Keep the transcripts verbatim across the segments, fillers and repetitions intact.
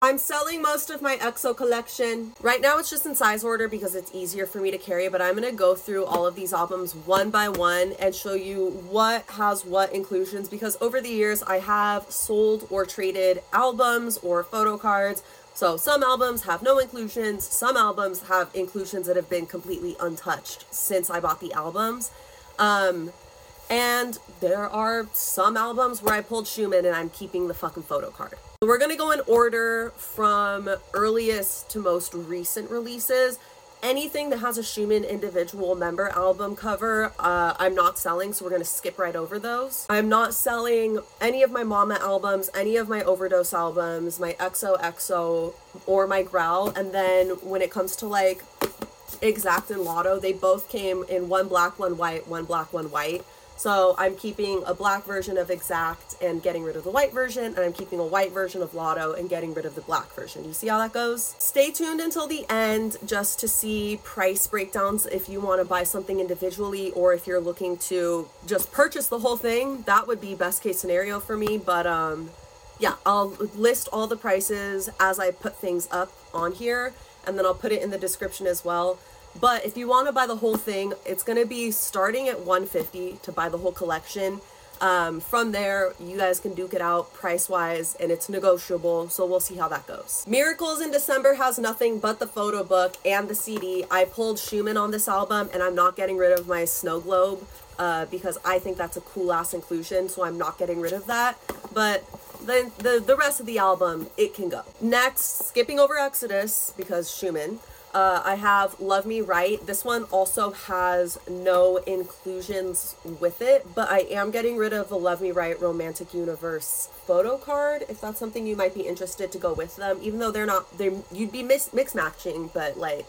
I'm selling most of my E X O collection. Right now it's just in size order because it's easier for me to carry, but I'm gonna go through all of these albums one by one and show you what has what inclusions, because over the years I have sold or traded albums or photo cards. So some albums have no inclusions, some albums have inclusions that have been completely untouched since I bought the albums. Um, and there are some albums where I pulled Schumann and I'm keeping the fucking photo card. So we're gonna go in order from earliest to most recent releases. Anything that has a Schumann individual member album cover, uh, I'm not selling, so we're going to skip right over those. I'm not selling any of my Mama albums, any of my Overdose albums, my X O X O, or my Growl. And then when it comes to like Exact and Lotto, they both came in one black, one white, one black, one white. So I'm keeping a black version of Exact and getting rid of the white version, and I'm keeping a white version of Lotto and getting rid of the black version. You see how that goes? Stay tuned until the end just to see price breakdowns if you want to buy something individually, or if you're looking to just purchase the whole thing. That would be best case scenario for me, but um, yeah, I'll list all the prices as I put things up on here, and then I'll put it in the description as well. But if you want to buy the whole thing, it's going to be starting at one hundred fifty dollars to buy the whole collection. Um, from there, you guys can duke it out price-wise, and it's negotiable, so we'll see how that goes. Miracles in December has nothing but the photo book and the C D. I pulled Schumann on this album, and I'm not getting rid of my Snow Globe uh, because I think that's a cool-ass inclusion, so I'm not getting rid of that. But the, the, the rest of the album, it can go. Next, skipping over Exodus, because Schumann. Uh, I have Love Me Right. This one also has no inclusions with it, but I am getting rid of the Love Me Right Romantic Universe photo card, if that's something you might be interested to go with them, even though they're not, they're, you'd be mix, mix matching, but like,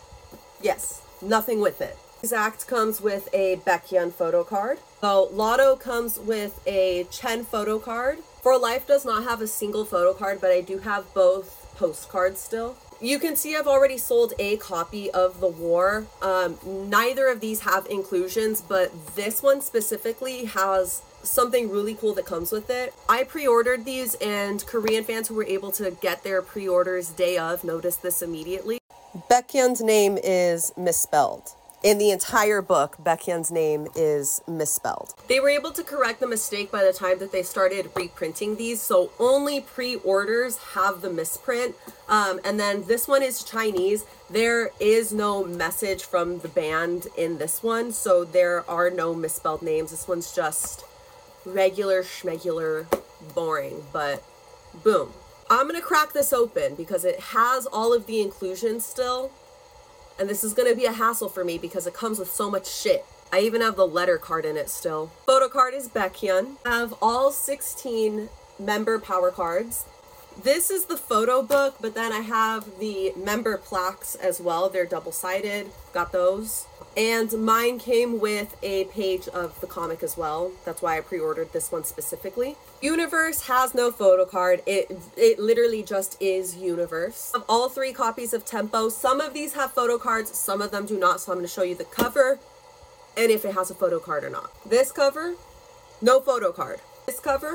yes, nothing with it. Exact comes with a Baekhyun photo card. So Lotto comes with a Chen photo card. For Life does not have a single photo card, but I do have both postcards still. You can see I've already sold a copy of The War. Um, neither of these have inclusions, but this one specifically has something really cool that comes with it. I pre-ordered these, and Korean fans who were able to get their pre-orders day of noticed this immediately. Baekhyun's name is misspelled. In the entire book, Baekhyun's name is misspelled. They were able to correct the mistake by the time that they started reprinting these, so only pre-orders have the misprint. Um, and then this one is Chinese. There is no message from the band in this one, so there are no misspelled names. This one's just regular schmegular boring, but boom. I'm gonna crack this open because it has all of the inclusions still. And this is going to be a hassle for me because it comes with so much shit. I even have the letter card in it still. Photo card is Baekhyun. I have all sixteen member power cards. This is the photo book, but then I have the member plaques as well. They're double-sided. Got those. And mine came with a page of the comic as well. That's why I pre-ordered this one specifically. Universe has no photo card. It it literally just is Universe. I have all three copies of Tempo. Some of these have photo cards, some of them do not. So I'm going to show you the cover and if it has a photo card or not. This cover, no photo card. This cover,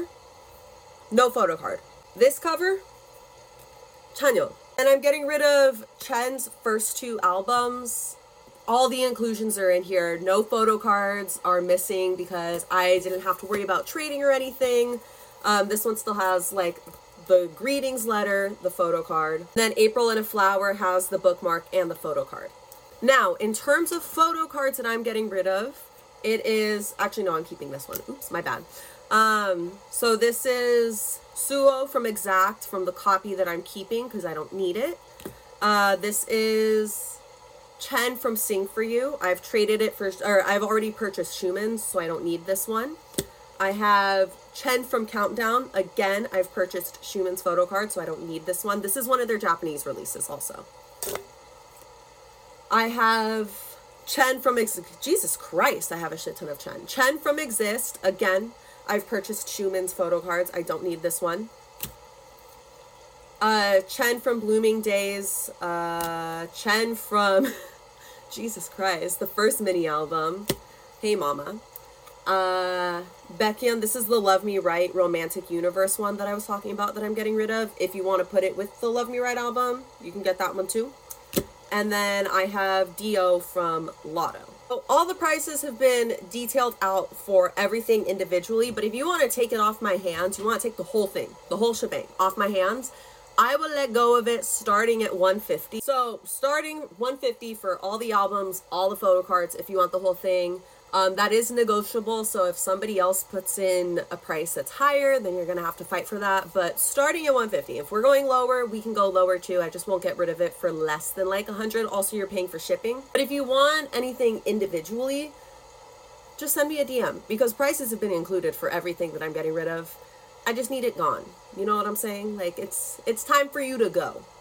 no photo card. This cover, Chanyeol. And I'm getting rid of Chen's first two albums. All the inclusions are in here. No photo cards are missing because I didn't have to worry about trading or anything. Um, this one still has like the greetings letter, the photo card. Then April in a Flower has the bookmark and the photo card. Now, in terms of photo cards that I'm getting rid of, it is, actually no, I'm keeping this one. Oops, my bad. Um, so this is Suho from Exact from the copy that I'm keeping because I don't need it. Uh, this is Chen from Sing For You. I've traded it for, or I've already purchased Schumann's, so I don't need this one. I have Chen from Countdown. Again, I've purchased Schumann's photo card, so I don't need this one. This is one of their Japanese releases also. I have Chen from, Ex Jesus Christ, I have a shit ton of Chen. Chen from Exist. Again, I've purchased Schumann's photo cards. I don't need this one. Uh, Chen from Blooming Days. Uh, Chen from, Jesus Christ, the first mini album, Hey Mama. Uh, Beckian, this is the Love Me Right Romantic Universe one that I was talking about that I'm getting rid of. If you want to put it with the Love Me Right album, you can get that one too. And then I have Dio from Lotto. So all the prices have been detailed out for everything individually, but if you want to take it off my hands, you want to take the whole thing, the whole shebang off my hands, I will let go of it starting at one fifty. So starting one fifty for all the albums, all the photo cards, if you want the whole thing. Um, that is negotiable, so if somebody else puts in a price that's higher, then you're going to have to fight for that. But starting at one fifty, if we're going lower, we can go lower too. I just won't get rid of it for less than like one hundred. Also, you're paying for shipping. But if you want anything individually, just send me a D M, because prices have been included for everything that I'm getting rid of. I just need it gone. You know what I'm saying? Like, it's it's time for you to go.